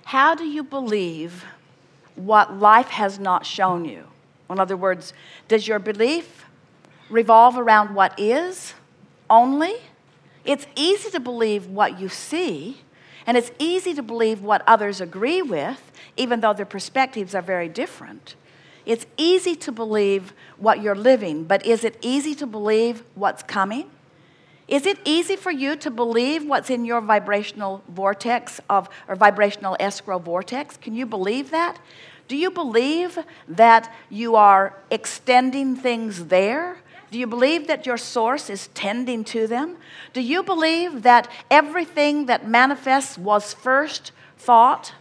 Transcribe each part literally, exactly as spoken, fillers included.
How do you believe what life has not shown you? In other words, does your belief revolve around what is only? It's easy to believe what you see, and it's easy to believe what others agree with, even though their perspectives are very different. It's easy to believe what you're living, but is it easy to believe what's coming? Is it easy for you to believe what's in your vibrational vortex of, or vibrational escrow vortex? Can you believe that? Do you believe that you are extending things there? Do you believe that your source is tending to them? Do you believe that everything that manifests was first thought?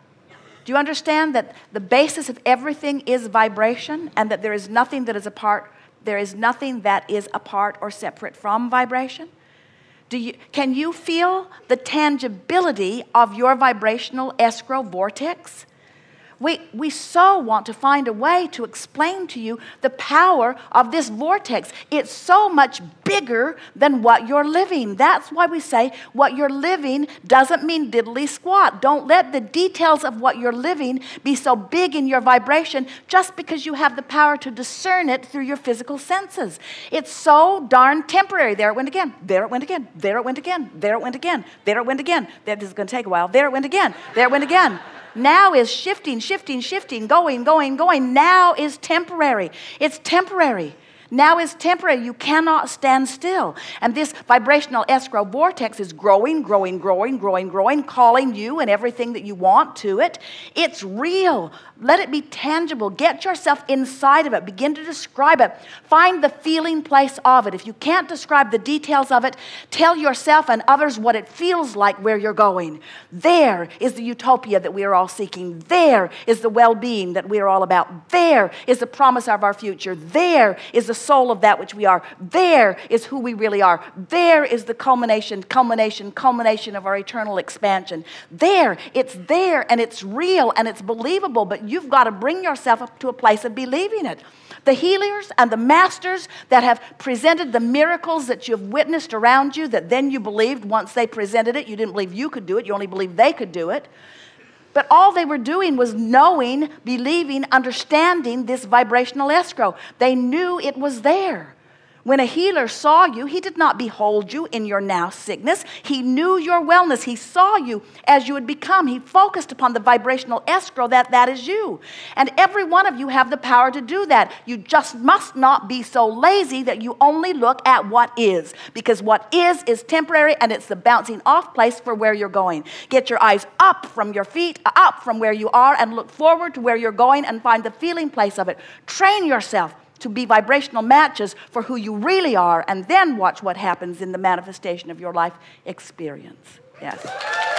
Do you understand that the basis of everything is vibration, and that there is nothing that is apart, there is nothing that is apart or separate from vibration? Do you, can you feel the tangibility of your vibrational escrow vortex? We, we so want to find a way to explain to you the power of this vortex. It's so much bigger than what you're living. That's why we say what you're living doesn't mean diddly squat. Don't let the details of what you're living be so big in your vibration just because you have the power to discern it through your physical senses. It's so darn temporary. There it went again. There it went again. There it went again. There it went again. There it went again. That is going to take a while. There it went again. There it went again. Now is shifting, shifting, shifting, going, going, going. Now is temporary. It's temporary. Now is temporary. You cannot stand still. And this vibrational escrow vortex is growing, growing, growing, growing, growing, calling you and everything that you want to it. It's real. Let it be tangible. Get yourself inside of it. Begin to describe it. Find the feeling place of it. If you can't describe the details of it, tell yourself and others what it feels like where you're going. There is the utopia that we are all seeking. There is the well-being that we are all about. There is the promise of our future. There is the soul of that which we are. There is who we really are. There is the culmination, culmination, culmination of our eternal expansion. There, it's there, and it's real, and it's believable, but you've got to bring yourself up to a place of believing it. The healers and the masters that have presented the miracles that you've witnessed around you, that then you believed once they presented it, you didn't believe you could do it, you only believed they could do it. But all they were doing was knowing, believing, understanding this vibrational escrow. They knew it was there. When a healer saw you, he did not behold you in your now sickness. He knew your wellness. He saw you as you had become. He focused upon the vibrational escrow that that is you. And every one of you have the power to do that. You just must not be so lazy that you only look at what is. Because what is is temporary, and it's the bouncing off place for where you're going. Get your eyes up from your feet, up from where you are, and look forward to where you're going and find the feeling place of it. Train yourself to be vibrational matches for who you really are, and then watch what happens in the manifestation of your life experience. Yes.